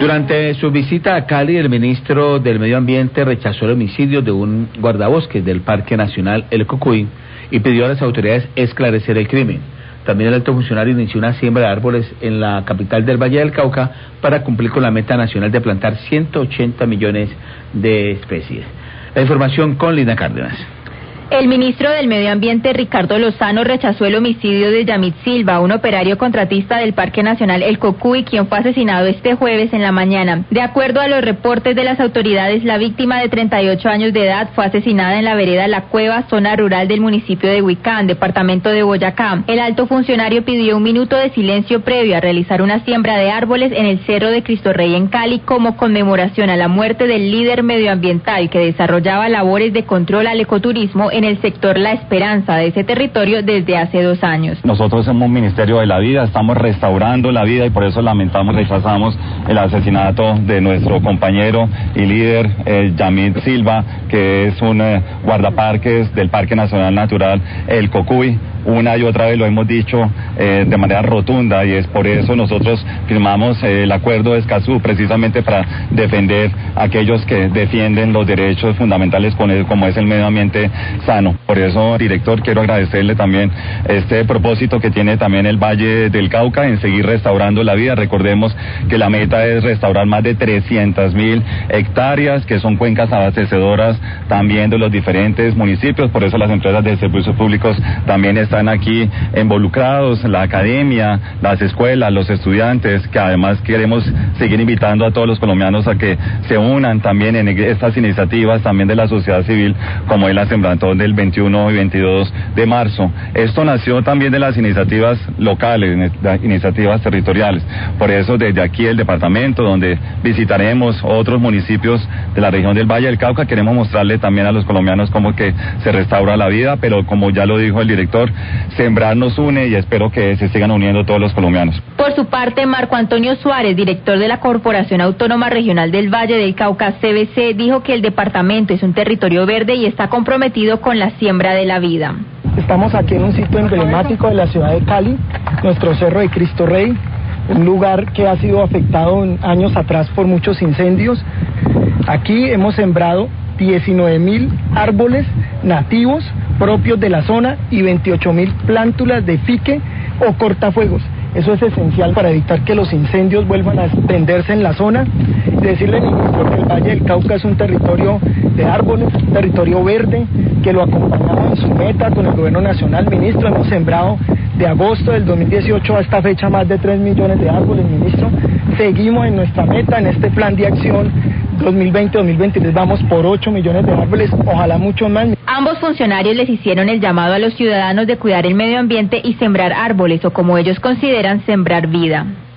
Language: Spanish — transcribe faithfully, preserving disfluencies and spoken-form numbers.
Durante su visita a Cali, el ministro del Medio Ambiente rechazó el homicidio de un guardabosques del Parque Nacional El Cocuy y pidió a las autoridades esclarecer el crimen. También el alto funcionario inició una siembra de árboles en la capital del Valle del Cauca para cumplir con la meta nacional de plantar ciento ochenta millones de especies. La información con Lina Cárdenas. El ministro del Medio Ambiente, Ricardo Lozano, rechazó el homicidio de Yamit Silva, un operario contratista del Parque Nacional El Cocuy, quien fue asesinado este jueves en la mañana. De acuerdo a los reportes de las autoridades, la víctima de treinta y ocho años de edad fue asesinada en la vereda La Cueva, zona rural del municipio de Huicán, departamento de Boyacá. El alto funcionario pidió un minuto de silencio previo a realizar una siembra de árboles en el Cerro de Cristo Rey en Cali como conmemoración a la muerte del líder medioambiental que desarrollaba labores de control al ecoturismo en el sector La Esperanza de ese territorio desde hace dos años. Nosotros somos un ministerio de la vida, estamos restaurando la vida y por eso lamentamos, rechazamos el asesinato de nuestro compañero y líder eh, Yamit Silva, que es un eh, guardaparques del Parque Nacional Natural El Cocuy. Una y otra vez lo hemos dicho eh, de manera rotunda y es por eso nosotros firmamos eh, el acuerdo de Escazú precisamente para defender a aquellos que defienden los derechos fundamentales como es el medio ambiente sano. Por eso, director, quiero agradecerle también este propósito que tiene también el Valle del Cauca en seguir restaurando la vida. Recordemos que la meta es restaurar más de trescientas mil hectáreas que son cuencas abastecedoras también de los diferentes municipios. Por eso las empresas de servicios públicos también están están aquí involucrados, la academia, las escuelas, los estudiantes, que además queremos seguir invitando a todos los colombianos a que se unan también en estas iniciativas también de la sociedad civil, como es la Sembrantón del veintiuno y veintidós de marzo. Esto nació también de las iniciativas locales, iniciativas territoriales. Por eso desde aquí el departamento, donde visitaremos otros municipios de la región del Valle del Cauca, queremos mostrarle también a los colombianos cómo que se restaura la vida, pero como ya lo dijo el director, sembrar nos une y espero que se sigan uniendo todos los colombianos. Por su parte, Marco Antonio Suárez, director de la Corporación Autónoma Regional del Valle del Cauca, C B C, dijo que el departamento es un territorio verde y está comprometido con la siembra de la vida. Estamos aquí en un sitio emblemático de la ciudad de Cali, nuestro Cerro de Cristo Rey, un lugar que ha sido afectado en años atrás por muchos incendios. Aquí hemos sembrado diecinueve mil árboles nativos propios de la zona y veintiocho mil plántulas de fique o cortafuegos. Eso es esencial para evitar que los incendios vuelvan a extenderse en la zona. Decirle, ministro, que el Valle del Cauca es un territorio de árboles, un territorio verde, que lo acompañamos en su meta con el gobierno nacional. Ministro, hemos sembrado de agosto del dos mil dieciocho a esta fecha más de tres millones de árboles, ministro. Seguimos en nuestra meta, en este plan de acción dos mil veinte a dos mil veintitrés, vamos por ocho millones de árboles, ojalá muchos más. Ambos funcionarios les hicieron el llamado a los ciudadanos de cuidar el medio ambiente y sembrar árboles, o como ellos consideran, sembrar vida.